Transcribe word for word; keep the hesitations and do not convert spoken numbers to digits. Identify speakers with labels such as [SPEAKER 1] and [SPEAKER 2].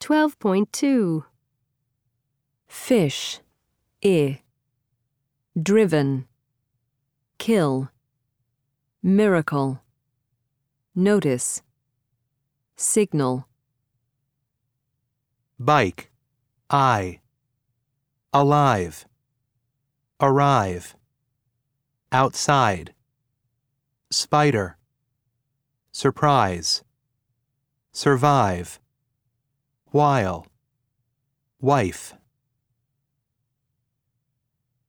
[SPEAKER 1] twelve point two. Fish, I. Driven, kill. Miracle, notice. Signal.
[SPEAKER 2] Bike, I. Alive, arrive. Outside, spider. Surprise, survive. While, wife.